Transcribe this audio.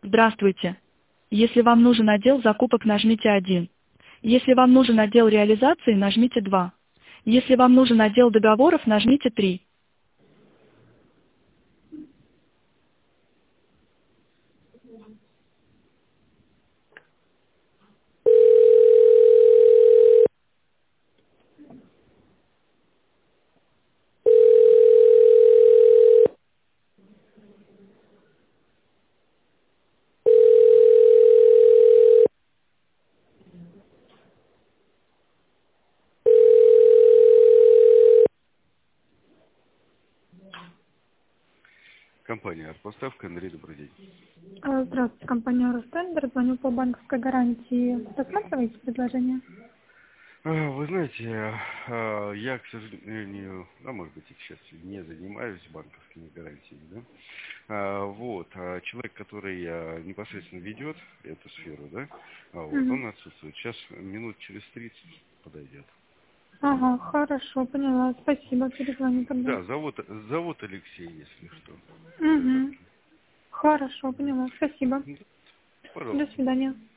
Здравствуйте. Если вам нужен отдел закупок, нажмите 1. Если вам нужен отдел реализации, нажмите 2. Если вам нужен отдел договоров, нажмите 3. Компания «Артпоставка», Андрей, добрый день. Здравствуйте, компания «Ростендер». Звоню по банковской гарантии. Рассматриваете предложение? Вы знаете, я, к сожалению, может быть, и сейчас не занимаюсь банковскими гарантиями, да? Человек, который непосредственно ведет эту сферу, да, Угу. он отсутствует. Сейчас минут через 30 подойдет. Ага, хорошо, поняла. Спасибо, перезвоню тогда. Да, зовут Алексей, если что. Угу. Хорошо, поняла. Спасибо. Да, До пожалуйста. свидания.